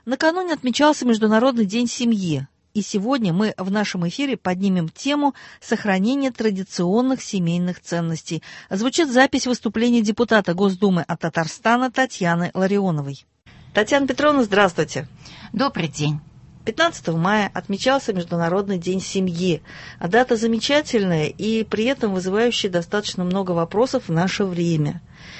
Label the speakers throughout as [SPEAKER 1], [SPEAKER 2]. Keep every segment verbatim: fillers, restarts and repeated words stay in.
[SPEAKER 1] Накануне отмечался Международный день семьи, и сегодня мы в нашем эфире поднимем тему сохранения традиционных семейных ценностей. Звучит запись выступления депутата Госдумы от Татарстана Татьяны Ларионовой. Татьяна Петровна, здравствуйте.
[SPEAKER 2] Добрый день.
[SPEAKER 1] пятнадцатого мая отмечался Международный день семьи. Дата замечательная и при этом вызывающая достаточно много вопросов в наше время.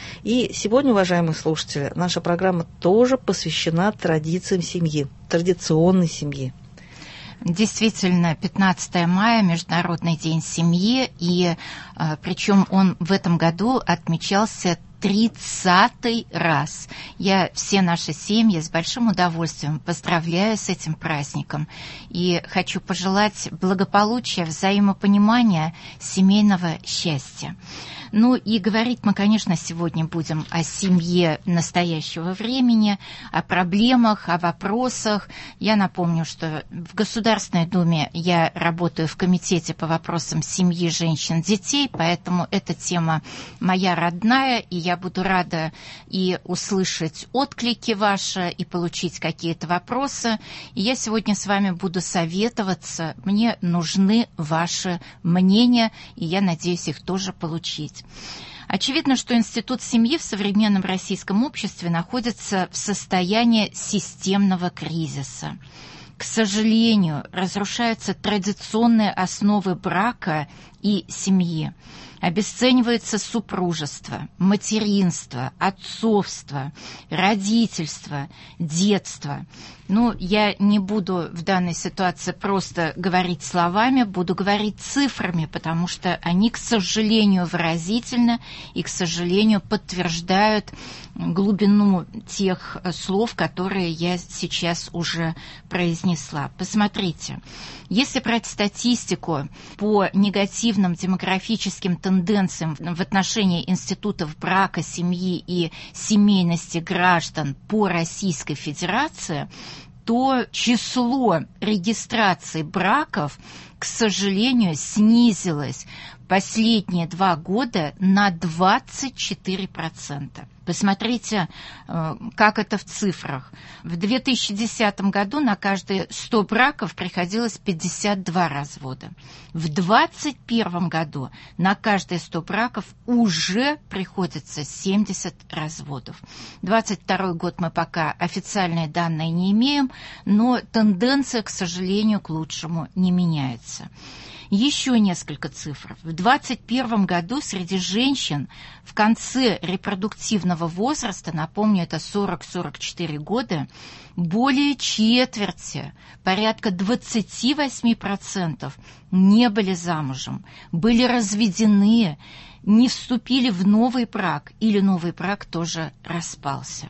[SPEAKER 1] И сегодня, уважаемые слушатели, наша программа тоже посвящена традициям семьи, традиционной семьи.
[SPEAKER 2] Действительно, пятнадцатого мая – Международный день семьи, и причем он в этом году отмечался тридцатый раз. Я все наши семьи с большим удовольствием поздравляю с этим праздником и хочу пожелать благополучия, взаимопонимания, семейного счастья. Ну и говорить мы, конечно, сегодня будем о семье настоящего времени, о проблемах, о вопросах. Я напомню, что в Государственной Думе я работаю в комитете по вопросам семьи, женщин, детей, поэтому эта тема моя родная, и я буду рада и услышать отклики ваши, и получить какие-то вопросы. И я сегодня с вами буду советоваться, мне нужны ваши мнения, и я надеюсь их тоже получить. Очевидно, что институт семьи в современном российском обществе находится в состоянии системного кризиса. К сожалению, разрушаются традиционные основы брака и семьи. Обесценивается супружество, материнство, отцовство, родительство, детство. Ну, я не буду в данной ситуации просто говорить словами, буду говорить цифрами, потому что они, к сожалению, выразительны и, к сожалению, подтверждают глубину тех слов, которые я сейчас уже произнесла. Посмотрите, если брать статистику по негативным демографическим тенденциям в отношении институтов брака, семьи и семейности граждан по Российской Федерации, то число регистраций браков, к сожалению, снизилось последние два года на двадцать четыре процента. Посмотрите, как это в цифрах. В две тысячи десятом году на каждые сто браков приходилось пятьдесят два развода. В две тысячи двадцать первом году на каждые сто браков уже приходится семьдесят разводов. двадцать второй год мы пока официальные данные не имеем, но тенденция, к сожалению, к лучшему не меняется. Еще несколько цифр. В двадцать первом году среди женщин в конце репродуктивного возраста, напомню, это сорок - сорок четыре года, более четверти, порядка двадцать восемь процентов не были замужем, были разведены, не вступили в новый брак или новый брак тоже распался.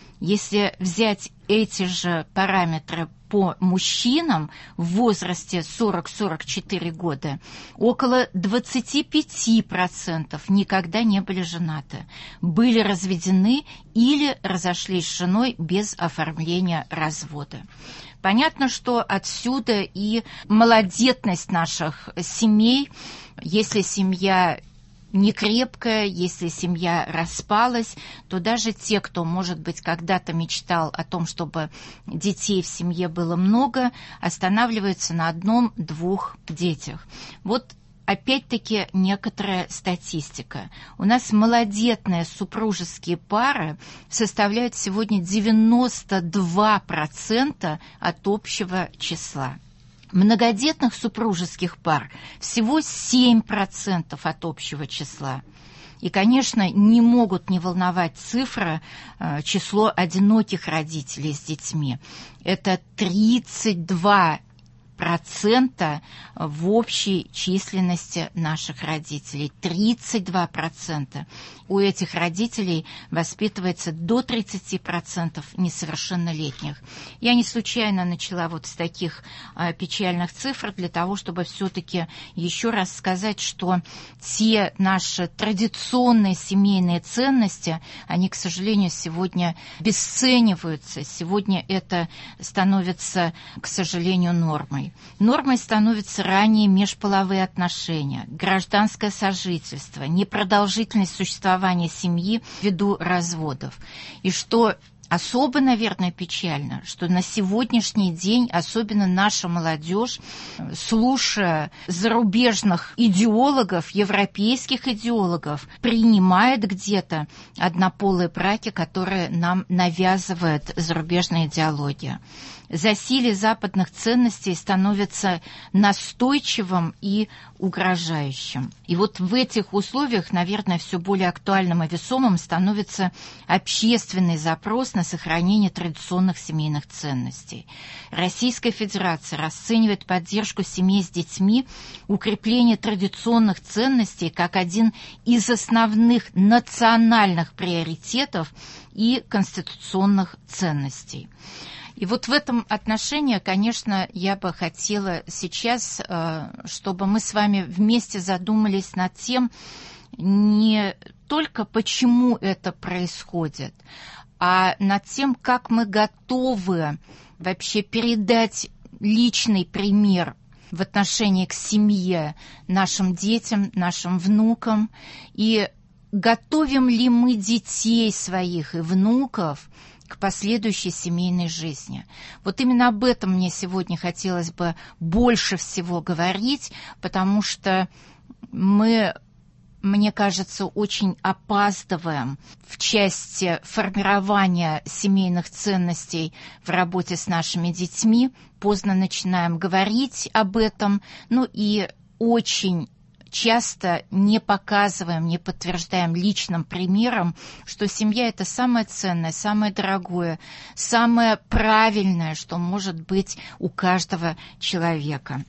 [SPEAKER 2] Если взять эти же параметры по мужчинам в возрасте сорок - сорок четыре года, около двадцать пять процентов никогда не были женаты, были разведены или разошлись с женой без оформления развода. Понятно, что отсюда и малодетность наших семей, если семья не крепкая, если семья распалась, то даже те, кто, может быть, когда-то мечтал о том, чтобы детей в семье было много, останавливаются на одном-двух детях. Вот опять-таки некоторая статистика. У нас малодетные супружеские пары составляют сегодня девяносто два процента от общего числа. Многодетных супружеских пар всего семь процентов от общего числа. И, конечно, не могут не волновать цифры, число одиноких родителей с детьми. Это тридцать два процента в общей численности наших родителей. тридцать два процента. У этих родителей воспитывается до тридцати процентов несовершеннолетних. Я не случайно начала вот с таких а, печальных цифр для того, чтобы все-таки еще раз сказать, что те наши традиционные семейные ценности, они, к сожалению, сегодня обесцениваются. Сегодня это становится, к сожалению, нормой. Нормой становятся ранее межполовые отношения, гражданское сожительство, непродолжительность существования семьи ввиду разводов. И что особо, наверное, печально, что на сегодняшний день, особенно наша молодежь, слушая зарубежных идеологов, европейских идеологов, принимает где-то однополые браки, которые нам навязывает зарубежная идеология. Засилие западных ценностей становится настойчивым и угрожающим. И вот в этих условиях, наверное, все более актуальным и весомым становится общественный запрос на сохранение традиционных семейных ценностей. Российская Федерация расценивает поддержку семей с детьми, укрепление традиционных ценностей как один из основных национальных приоритетов и конституционных ценностей. И вот в этом отношении, конечно, я бы хотела сейчас, чтобы мы с вами вместе задумались над тем, не только почему это происходит, а над тем, как мы готовы вообще передать личный пример в отношении к семье нашим детям, нашим внукам, и готовим ли мы детей своих и внуков к последующей семейной жизни. Вот именно об этом мне сегодня хотелось бы больше всего говорить, потому что мы, мне кажется, очень опаздываем в части формирования семейных ценностей в работе с нашими детьми, поздно начинаем говорить об этом, ну и очень часто не показываем, не подтверждаем личным примером, что семья – это самое ценное, самое дорогое, самое правильное, что может быть у каждого человека.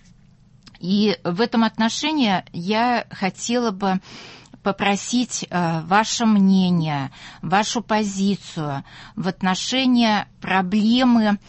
[SPEAKER 2] И в этом отношении я хотела бы попросить э, ваше мнение, вашу позицию в отношении проблемы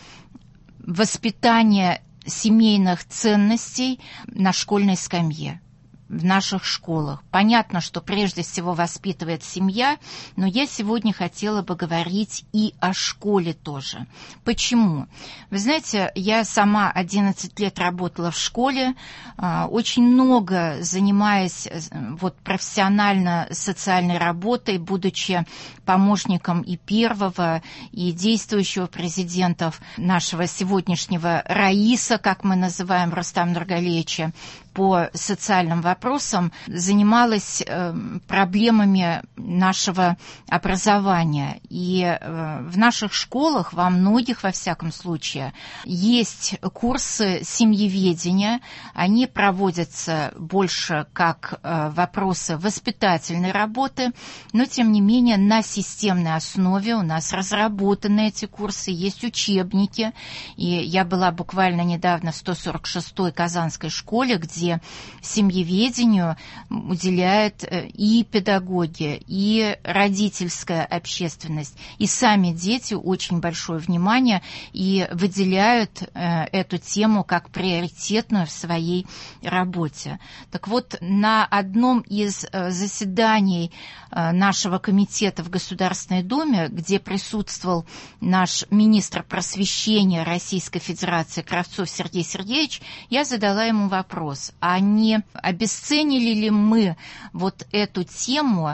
[SPEAKER 2] воспитания семейных ценностей на школьной скамье, в наших школах. Понятно, что прежде всего воспитывает семья, но я сегодня хотела бы говорить и о школе тоже. Почему? Вы знаете, я сама одиннадцать лет работала в школе, очень много занимаясь вот, профессионально социальной работой, будучи помощником и первого, и действующего президентов нашего сегодняшнего Раиса, как мы называем, Рустама Нургалиевича, по социальным вопросам, занималась э, проблемами нашего образования. И э, в наших школах, во многих, во всяком случае, есть курсы семьеведения. Они проводятся больше как э, вопросы воспитательной работы, но, тем не менее, на системной основе у нас разработаны эти курсы, есть учебники. И я была буквально недавно в сто сорок шестой Казанской школе, где где семьеведению уделяет и педагоги, и родительская общественность, и сами дети очень большое внимание и выделяют эту тему как приоритетную в своей работе. Так вот, на одном из заседаний нашего комитета в Государственной Думе, где присутствовал наш министр просвещения Российской Федерации Кравцов Сергей Сергеевич, я задала ему вопрос: а не обесценили ли мы вот эту тему,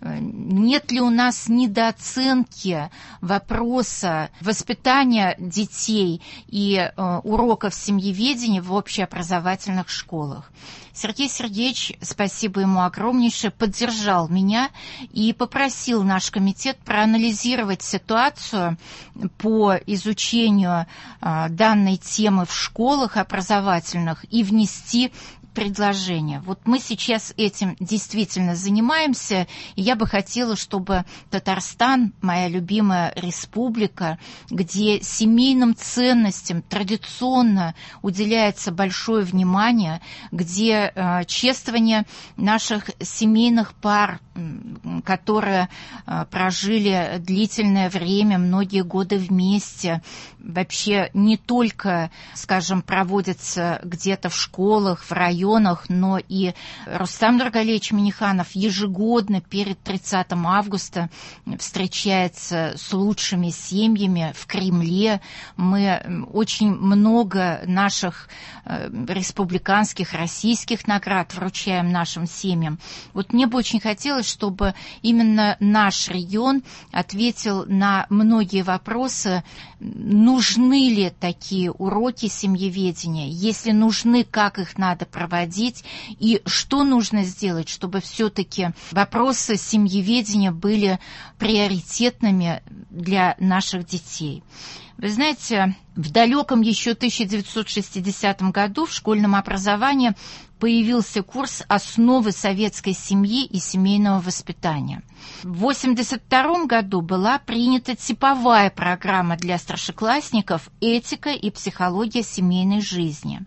[SPEAKER 2] нет ли у нас недооценки вопроса воспитания детей и э, уроков семьеведения в общеобразовательных школах? Сергей Сергеевич, спасибо ему огромнейшее, поддержал меня и попросил наш комитет проанализировать ситуацию по изучению э, данной темы в школах образовательных и внести предложения. Вот мы сейчас этим действительно занимаемся, и я бы хотела, чтобы Татарстан, моя любимая республика, где семейным ценностям традиционно уделяется большое внимание, где э, чествование наших семейных пар, которые э, прожили длительное время, многие годы вместе, вообще не только, скажем, проводится где-то в школах, в районах, но и Рустам Нургалиевич Минниханов ежегодно перед тридцатым августа встречается с лучшими семьями в Кремле. Мы очень много наших республиканских, российских наград вручаем нашим семьям. Вот мне бы очень хотелось, чтобы именно наш регион ответил на многие вопросы, нужны ли такие уроки семьеведения, если нужны, как их надо проводить, и что нужно сделать, чтобы все-таки вопросы семьеведения были приоритетными для наших детей. Вы знаете, в далеком еще тысяча девятьсот шестидесятом году в школьном образовании появился курс «Основы советской семьи и семейного воспитания». В восемьдесят втором году была принята типовая программа для старшеклассников «Этика и психология семейной жизни».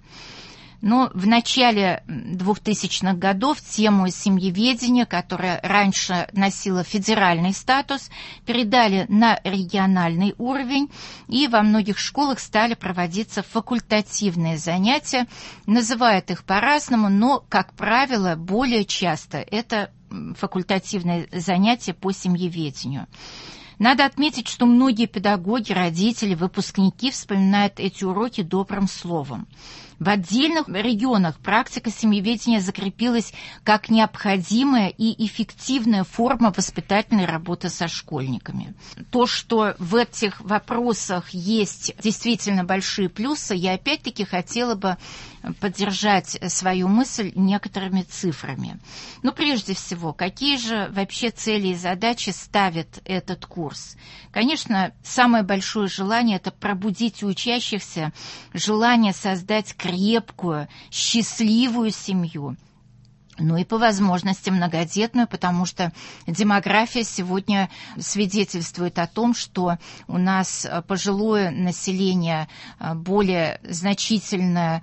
[SPEAKER 2] Но в начале двухтысячных годов тему семьеведения, которая раньше носила федеральный статус, передали на региональный уровень, и во многих школах стали проводиться факультативные занятия. Называют их по-разному, но, как правило, более часто это факультативные занятия по семьеведению. Надо отметить, что многие педагоги, родители, выпускники вспоминают эти уроки добрым словом. В отдельных регионах практика семьеведения закрепилась как необходимая и эффективная форма воспитательной работы со школьниками. То, что в этих вопросах есть действительно большие плюсы, я опять-таки хотела бы поддержать свою мысль некоторыми цифрами. Но прежде всего, какие же вообще цели и задачи ставит этот курс? Конечно, самое большое желание – это пробудить у учащихся желание создать крепкую, счастливую семью, ну и по возможности многодетную, потому что демография сегодня свидетельствует о том, что у нас пожилое население более значительное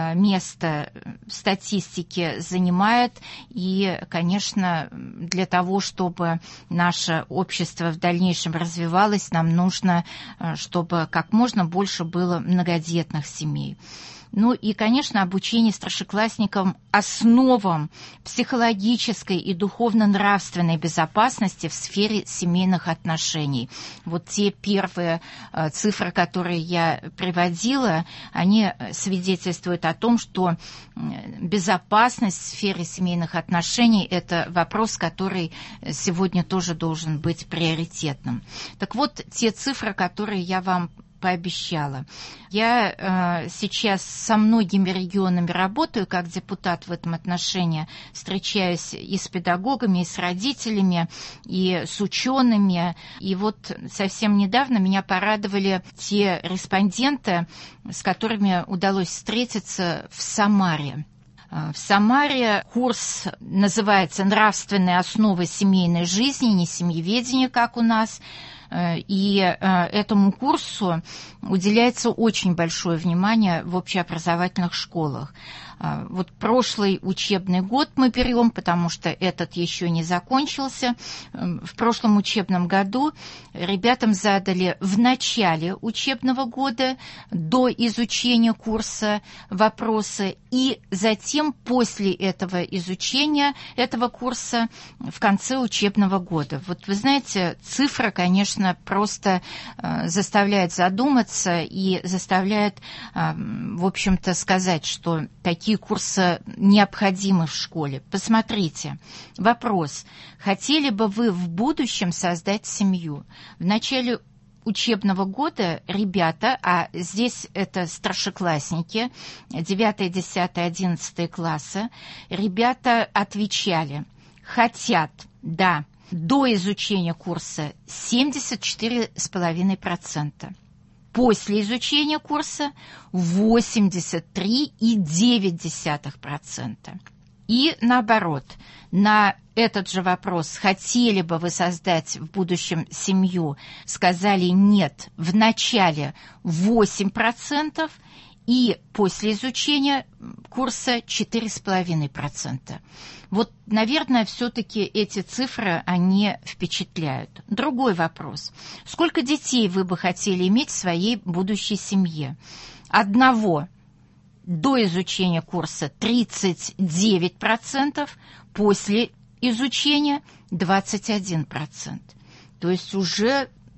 [SPEAKER 2] место в статистике занимает. И, конечно, для того, чтобы наше общество в дальнейшем развивалось, нам нужно, чтобы как можно больше было многодетных семей. Ну и, конечно, обучение старшеклассникам основам психологической и духовно-нравственной безопасности в сфере семейных отношений. Вот те первые э, цифры, которые я приводила, они свидетельствуют о том, что безопасность в сфере семейных отношений – это вопрос, который сегодня тоже должен быть приоритетным. Так вот, те цифры, которые я вам пообещала. Я э, сейчас со многими регионами работаю, как депутат в этом отношении, встречаюсь и с педагогами, и с родителями, и с учеными. И вот совсем недавно меня порадовали те респонденты, с которыми удалось встретиться в Самаре. В Самаре курс называется «Нравственные основы семейной жизни», не семьеведение, как у нас. И этому курсу уделяется очень большое внимание в общеобразовательных школах. Вот прошлый учебный год мы берем, потому что этот еще не закончился. В прошлом учебном году ребятам задали в начале учебного года до изучения курса вопросы, и затем после этого изучения этого курса в конце учебного года. Вот вы знаете, цифра, конечно, просто заставляет задуматься и заставляет, в общем-то, сказать, что такие курсы необходимы в школе. Посмотрите. Вопрос. Хотели бы вы в будущем создать семью? В начале учебного года ребята, а здесь это старшеклассники, девятый, десятый, одиннадцатый классы, ребята отвечали: хотят, да, до изучения курса семьдесят четыре целых пять десятых процента. После изучения курса восемьдесят три целых девять десятых процента. И наоборот, на этот же вопрос, хотели бы вы создать в будущем семью, сказали нет в начале восемь процентов, и после изучения курса четыре целых пять десятых процента. Вот, наверное, все-таки эти цифры, они впечатляют. Другой вопрос. Сколько детей вы бы хотели иметь в своей будущей семье? Одного до изучения курса тридцать девять процентов, после изучения двадцать один процент. То есть уже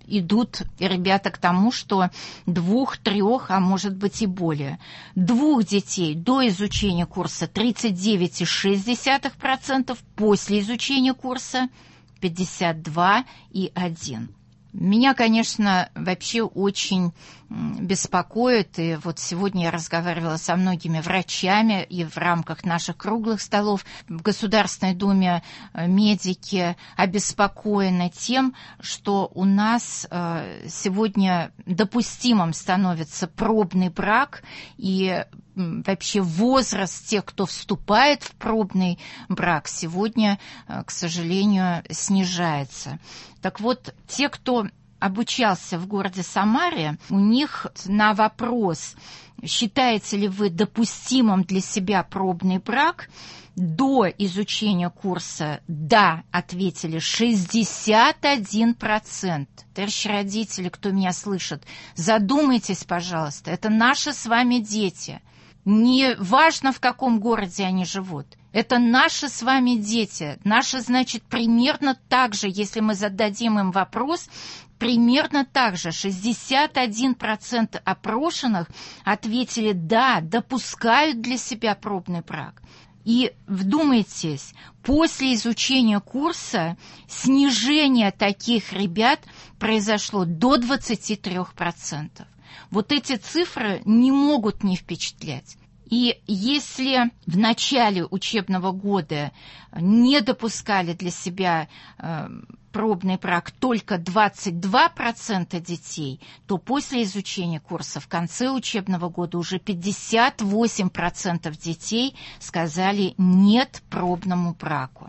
[SPEAKER 2] идут ребята к тому, что двух, трех, а может быть и более. Двух детей до изучения курса тридцать девять целых шесть десятых процента, после изучения курса пятьдесят два целых одна десятая процента. Меня, конечно, вообще очень беспокоит, и вот сегодня я разговаривала со многими врачами, и в рамках наших круглых столов в Государственной Думе медики обеспокоены тем, что у нас сегодня допустимым становится пробный брак, и вообще возраст тех, кто вступает в пробный брак, сегодня, к сожалению, снижается. Так вот, те, кто обучался в городе Самаре, у них на вопрос, считаете ли вы допустимым для себя пробный брак, до изучения курса «да» ответили шестьдесят один процент. Товарищи родители, кто меня слышит, задумайтесь, пожалуйста, это наши с вами дети. Не важно, в каком городе они живут. Это наши с вами дети. Наши, значит, примерно так же, если мы зададим им вопрос, примерно так же шестьдесят один процент опрошенных ответили «да», допускают для себя пробный брак. И вдумайтесь, после изучения курса снижение таких ребят произошло до двадцати трёх процентов. Вот эти цифры не могут не впечатлять. И если в начале учебного года не допускали для себя э, пробный брак только двадцать два процента детей, то после изучения курса в конце учебного года уже пятьдесят восемь процентов детей сказали «нет» пробному браку.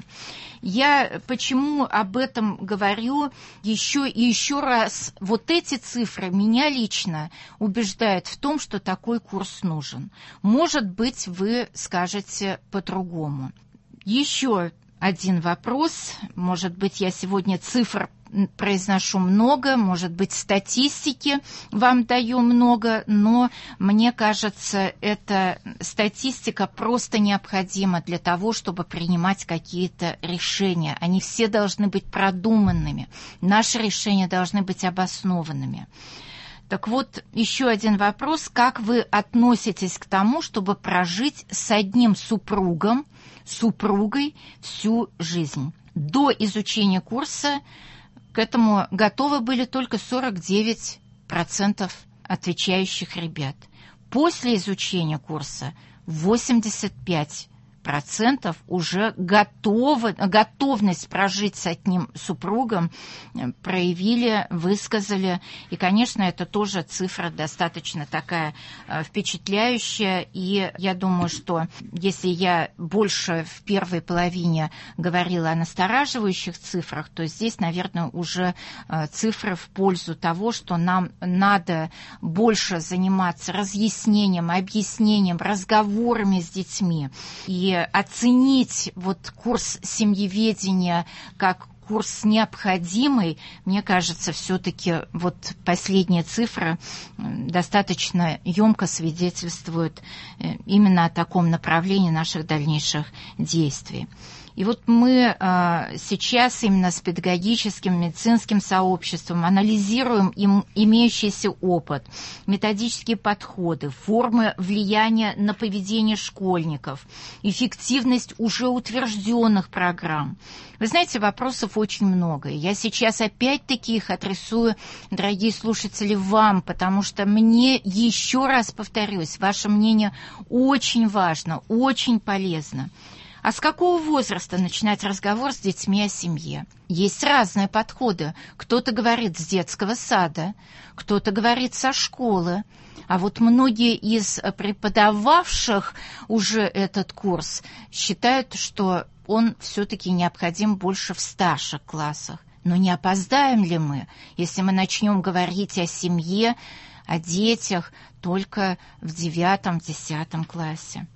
[SPEAKER 2] Я почему об этом говорю еще и еще раз? Вот эти цифры меня лично убеждают в том, что такой курс нужен. Может быть, вы скажете по-другому. Еще один вопрос. Может быть, я сегодня цифр произношу много, может быть, статистики вам даю много, но мне кажется, эта статистика просто необходима для того, чтобы принимать какие-то решения. Они все должны быть продуманными. Наши решения должны быть обоснованными. Так вот, еще один вопрос. Как вы относитесь к тому, чтобы прожить с одним супругом, супругой всю жизнь? До изучения курса к этому готовы были только сорок девять процентов отвечающих ребят. После изучения курса восемьдесят пять процентов уже готовы, готовность прожить с одним супругом проявили, высказали. И, конечно, это тоже цифра достаточно такая впечатляющая. И я думаю, что если я больше в первой половине говорила о настораживающих цифрах, то здесь, наверное, уже цифры в пользу того, что нам надо больше заниматься разъяснением, объяснением, разговорами с детьми. И оценить вот курс семьеведения как курс необходимый, мне кажется, все-таки вот последняя цифра достаточно емко свидетельствует именно о таком направлении наших дальнейших действий. И вот мы э, сейчас именно с педагогическим, медицинским сообществом анализируем им имеющийся опыт, методические подходы, формы влияния на поведение школьников, эффективность уже утвержденных программ. Вы знаете, вопросов очень много. Я сейчас опять-таки их адресую, дорогие слушатели, вам, потому что мне, еще раз повторюсь, ваше мнение очень важно, очень полезно. А с какого возраста начинать разговор с детьми о семье? Есть разные подходы. Кто-то говорит с детского сада, кто-то говорит со школы. А вот многие из преподававших уже этот курс считают, что он все-таки необходим больше в старших классах. Но не опоздаем ли мы, если мы начнем говорить о семье, о детях только в девятом-десятом классе?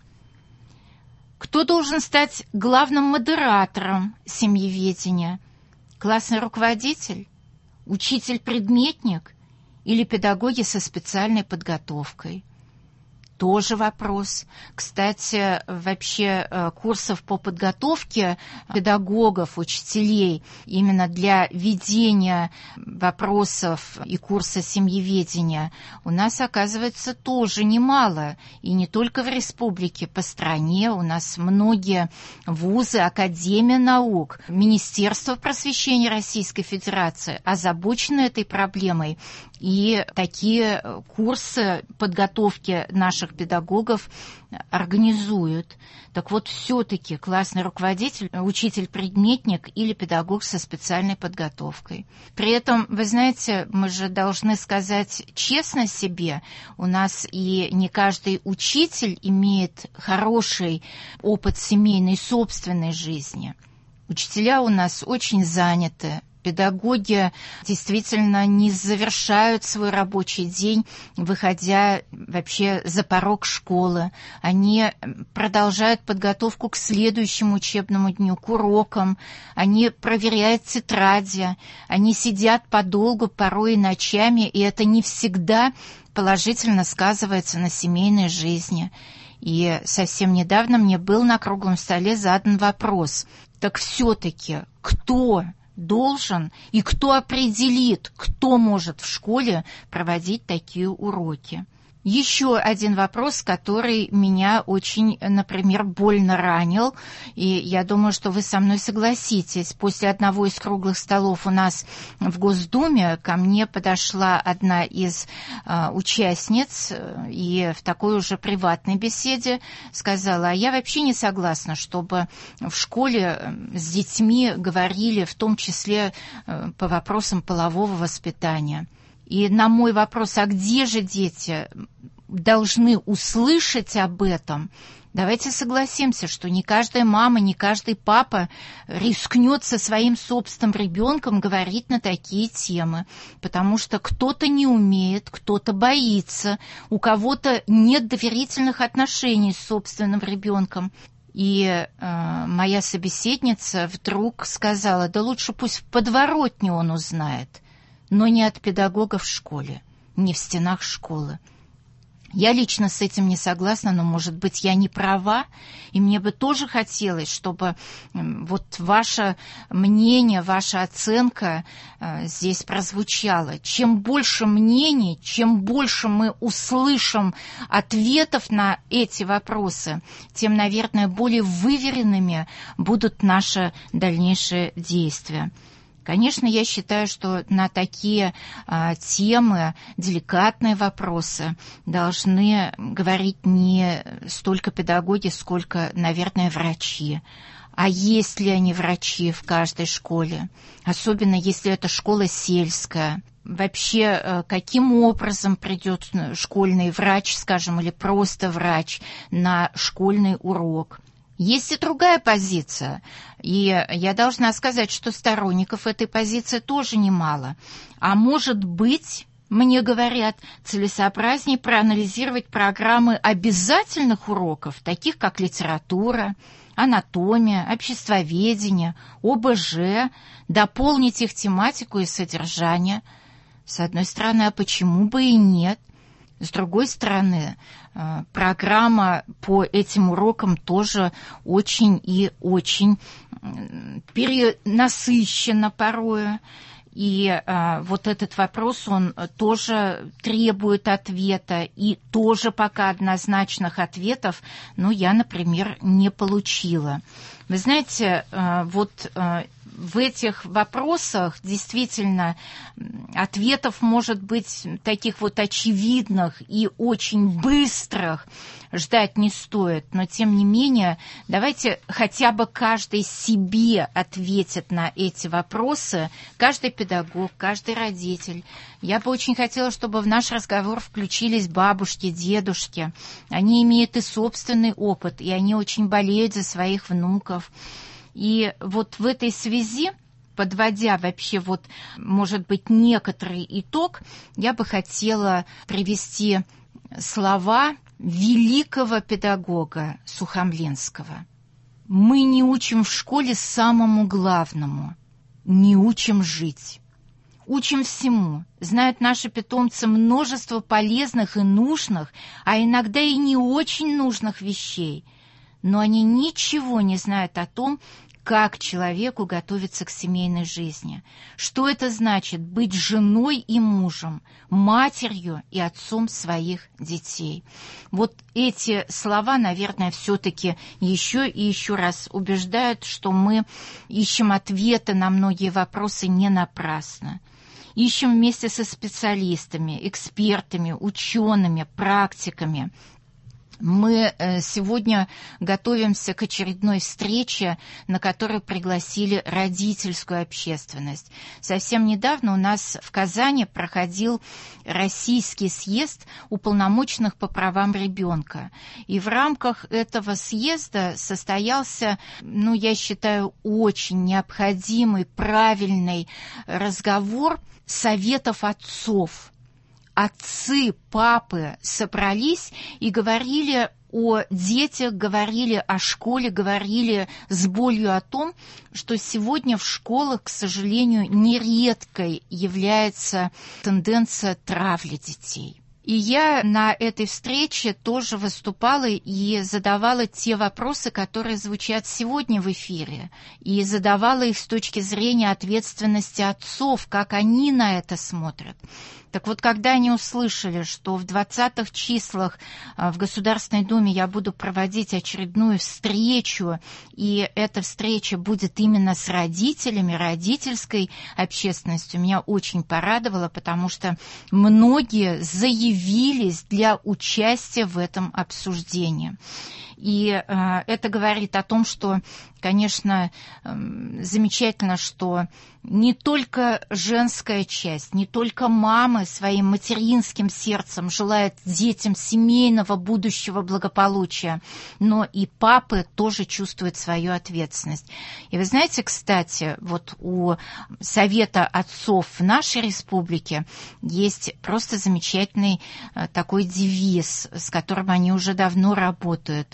[SPEAKER 2] Кто должен стать главным модератором семьеведения? Классный руководитель? Учитель-предметник? Или педагоги со специальной подготовкой? тоже вопрос. Кстати, вообще курсов по подготовке педагогов, учителей именно для ведения вопросов и курса семьеведения у нас, оказывается, тоже немало. И не только в республике, по стране. У нас многие вузы, Академия наук, Министерство просвещения Российской Федерации озабочены этой проблемой. И такие курсы подготовки наших педагогов организуют. Так вот, все-таки классный руководитель, учитель-предметник или педагог со специальной подготовкой. При этом, вы знаете, мы же должны сказать честно себе, у нас и не каждый учитель имеет хороший опыт семейной собственной жизни. Учителя у нас очень заняты. Педагоги действительно не завершают свой рабочий день, выходя вообще за порог школы. Они продолжают подготовку к следующему учебному дню, к урокам. Они проверяют тетради. Они сидят подолгу, порой и ночами, и это не всегда положительно сказывается на семейной жизни. И совсем недавно мне был на круглом столе задан вопрос. Так все-таки кто должен и кто определит, кто может в школе проводить такие уроки? Еще один вопрос, который меня очень, например, больно ранил, и я думаю, что вы со мной согласитесь. После одного из круглых столов у нас в Госдуме ко мне подошла одна из э, участниц и в такой уже приватной беседе сказала: а я вообще не согласна, чтобы в школе с детьми говорили, в том числе э, по вопросам полового воспитания. И на мой вопрос, а где же дети должны услышать об этом, давайте согласимся, что не каждая мама, не каждый папа рискнет со своим собственным ребенком говорить на такие темы, потому что кто-то не умеет, кто-то боится, у кого-то нет доверительных отношений с собственным ребенком. И э, моя собеседница вдруг сказала: да лучше пусть в подворотне он узнает, но не от педагога в школе, не в стенах школы. Я лично с этим не согласна, но, может быть, я не права, и мне бы тоже хотелось, чтобы вот ваше мнение, ваша оценка э, здесь прозвучала. Чем больше мнений, чем больше мы услышим ответов на эти вопросы, тем, наверное, более выверенными будут наши дальнейшие действия. Конечно, я считаю, что на такие а, темы, деликатные вопросы должны говорить не столько педагоги, сколько, наверное, врачи. А есть ли они врачи в каждой школе? Особенно если это школа сельская. Вообще, каким образом придет школьный врач, скажем, или просто врач на школьный урок? Есть и другая позиция, и я должна сказать, что сторонников этой позиции тоже немало. А может быть, мне говорят, целесообразнее проанализировать программы обязательных уроков, таких как литература, анатомия, обществоведение, О Б Ж, дополнить их тематику и содержание. С одной стороны, а почему бы и нет? С другой стороны, программа по этим урокам тоже очень и очень перенасыщена порою. И а, вот этот вопрос, он тоже требует ответа, и тоже пока однозначных ответов, ну, я, например, не получила. Вы знаете, а, вот а, в этих вопросах действительно ответов может быть таких вот очевидных и очень быстрых ждать не стоит, но тем не менее давайте хотя бы каждый себе ответит на эти вопросы, каждый педагог, каждый родитель. Я бы очень хотела, чтобы в наш разговор включились бабушки, дедушки. Они имеют и собственный опыт, и они очень болеют за своих внуков. И вот в этой связи, подводя вообще вот, может быть, некоторый итог, я бы хотела привести слова великого педагога Сухомлинского. Мы не учим в школе самому главному, не учим жить. учим всему. Знают наши питомцы множество полезных и нужных, а иногда и не очень нужных вещей. Но они ничего не знают о том, как человеку готовиться к семейной жизни. Что это значит быть женой и мужем, матерью и отцом своих детей. Вот эти слова, наверное, все-таки еще и еще раз убеждают, что мы ищем ответы на многие вопросы не напрасно. Ищем вместе со специалистами, экспертами, учеными, практиками. Мы сегодня готовимся к очередной встрече, на которую пригласили родительскую общественность. Совсем недавно у нас в Казани проходил Российский съезд уполномоченных по правам ребенка. И в рамках этого съезда состоялся, ну, я считаю, очень необходимый, правильный разговор советов отцов. Отцы, папы собрались и говорили о детях, говорили о школе, говорили с болью о том, что сегодня в школах, к сожалению, нередкой является тенденция травли детей. И я на этой встрече тоже выступала и задавала те вопросы, которые звучат сегодня в эфире, и задавала их с точки зрения ответственности отцов, как они на это смотрят. Так вот, когда они услышали, что в двадцатых числах в Государственной Думе я буду проводить очередную встречу, и эта встреча будет именно с родителями, родительской общественностью, меня очень порадовало, потому что многие заявились для участия в этом обсуждении. И э, это говорит о том, что, конечно, э, замечательно, что не только женская часть, не только мамы своим материнским сердцем желают детям семейного будущего благополучия, но и папы тоже чувствуют свою ответственность. И вы знаете, кстати, вот у Совета отцов в нашей республике есть просто замечательный э, такой девиз, с которым они уже давно работают.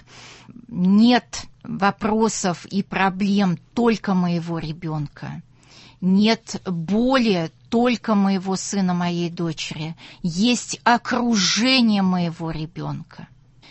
[SPEAKER 2] Нет вопросов и проблем только моего ребенка. Нет боли только моего сына, моей дочери. Есть окружение моего ребенка.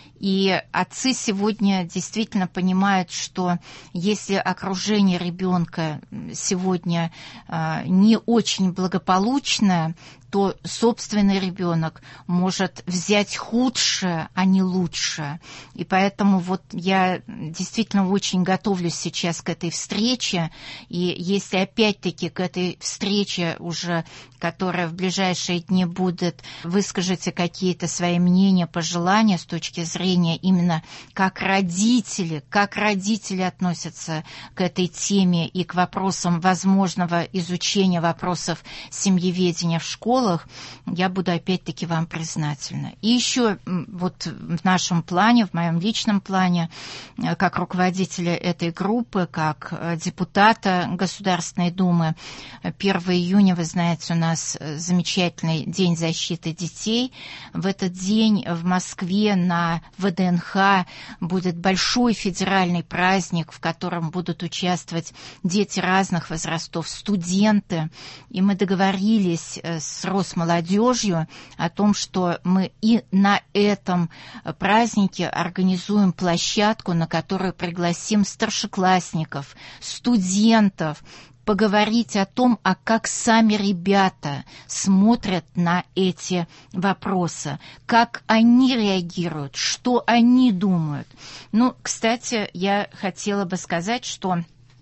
[SPEAKER 2] И отцы сегодня действительно понимают, что если окружение ребенка сегодня э, не очень благополучное, то собственный ребенок может взять худшее, а не лучшее. И поэтому вот я действительно очень готовлюсь сейчас к этой встрече. И если опять-таки к этой встрече уже, которая в ближайшие дни будет, выскажите какие-то свои мнения, пожелания с точки зрения именно как родители, как родители относятся к этой теме и к вопросам возможного изучения вопросов семьеведения в школах, я буду опять-таки вам признательна. И еще вот в нашем плане, в моем личном плане, как руководителя этой группы, как депутата Государственной Думы, первого июня, вы знаете, у нас замечательный День защиты детей. В этот день в Москве на вэ дэ эн ха будет большой федеральный праздник, в котором будут участвовать дети разных возрастов, студенты. И мы договорились с Росмолодежью о том, что мы и на этом празднике организуем площадку, на которую пригласим старшеклассников, студентов, поговорить о том, а как сами ребята смотрят на эти вопросы, как они реагируют, что они думают. Ну, кстати, я хотела бы сказать, что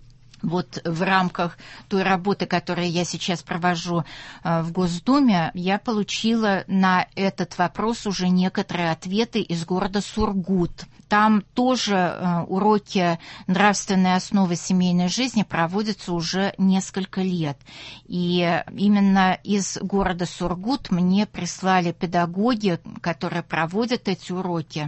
[SPEAKER 2] вот в рамках той работы, которую я сейчас провожу в Госдуме, я получила на этот вопрос уже некоторые ответы из города Сургут. Там тоже уроки нравственной основы семейной жизни проводятся уже несколько лет. И именно из города Сургут мне прислали педагоги, которые проводят эти уроки,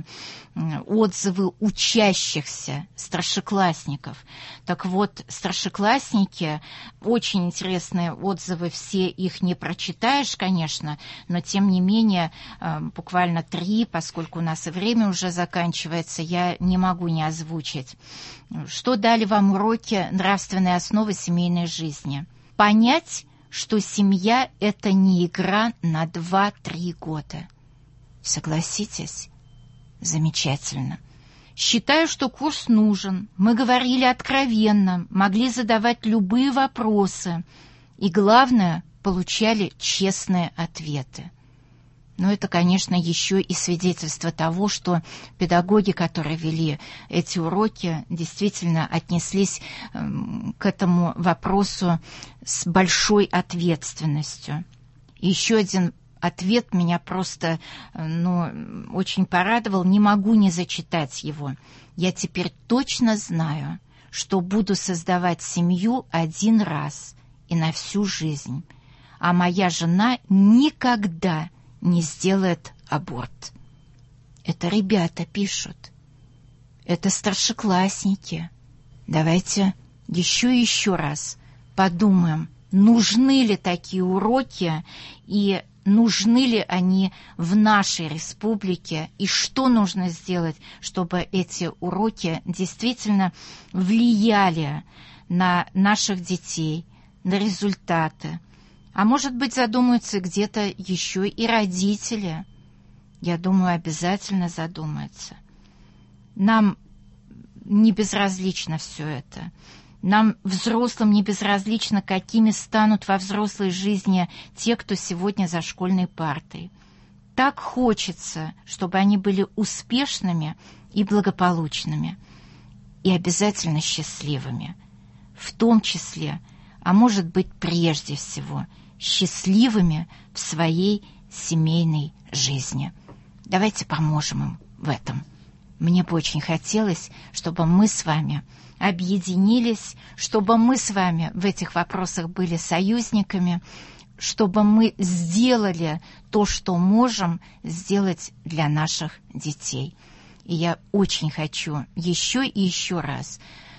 [SPEAKER 2] отзывы учащихся старшеклассников. Так вот, старшеклассники, очень интересные отзывы, все их не прочитаешь, конечно, но тем не менее буквально три, поскольку у нас и время уже заканчивается, я не могу не озвучить. Что дали вам уроки нравственной основы семейной жизни? Понять, что семья – это не игра на два-три года. Согласитесь? Замечательно. Считаю, что курс нужен. Мы говорили откровенно, могли задавать любые вопросы. И главное, получали честные ответы. Но это, конечно, еще и свидетельство того, что педагоги, которые вели эти уроки, действительно отнеслись к этому вопросу с большой ответственностью. И еще один ответ меня просто ну, очень порадовал. Не могу не зачитать его. Я теперь точно знаю, что буду создавать семью один раз и на всю жизнь. А моя жена никогда не сделает аборт. Это ребята пишут. Это старшеклассники. Давайте еще и еще раз подумаем, нужны ли такие уроки и нужны ли они в нашей республике, и что нужно сделать, чтобы эти уроки действительно влияли на наших детей, на результаты. А может быть, задумаются где-то еще и родители. Я думаю, обязательно задумаются. Нам не безразлично все это. Нам, взрослым, не безразлично, какими станут во взрослой жизни те, кто сегодня за школьной партой. Так хочется, чтобы они были успешными и благополучными, и обязательно счастливыми. В том числе, а может быть, прежде всего, счастливыми в своей семейной жизни. Давайте поможем им в этом. Мне бы очень хотелось, чтобы мы с вами объединились, чтобы мы с вами в этих вопросах были союзниками, чтобы мы сделали то, что можем сделать для наших детей. И я очень хочу еще и еще раз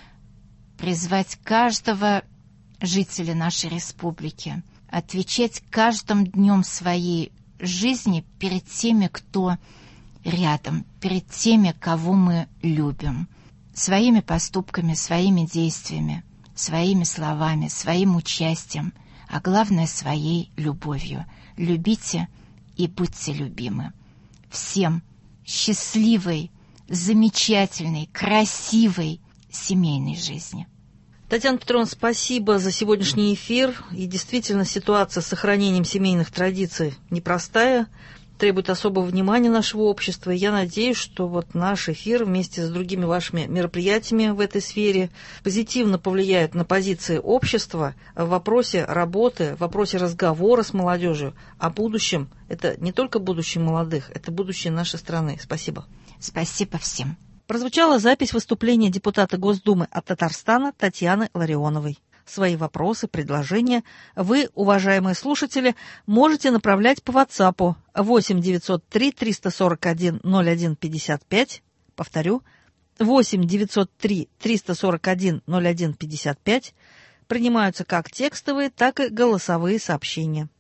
[SPEAKER 2] призвать каждого жителя нашей республики отвечать каждым днем своей жизни перед теми, кто рядом, перед теми, кого мы любим. Своими поступками, своими действиями, своими словами, своим участием, а главное, своей любовью. Любите и будьте любимы. Всем счастливой, замечательной, красивой семейной жизни.
[SPEAKER 1] Татьяна Петровна, спасибо за сегодняшний эфир. И действительно, ситуация с сохранением семейных традиций непростая, требует особого внимания нашего общества. И я надеюсь, что вот наш эфир вместе с другими вашими мероприятиями в этой сфере позитивно повлияет на позиции общества в вопросе работы, в вопросе разговора с молодежью о будущем. Это не только будущее молодых, это будущее нашей страны. Спасибо.
[SPEAKER 2] Спасибо всем.
[SPEAKER 1] Прозвучала запись выступления депутата Госдумы от Татарстана Татьяны Ларионовой. Свои вопросы, предложения вы, уважаемые слушатели, можете направлять по WhatsApp восемь девятьсот три триста сорок один ноль один пятьдесят пять. Повторю, восемь девятьсот три триста сорок один ноль один пятьдесят пять. Принимаются как текстовые, так и голосовые сообщения.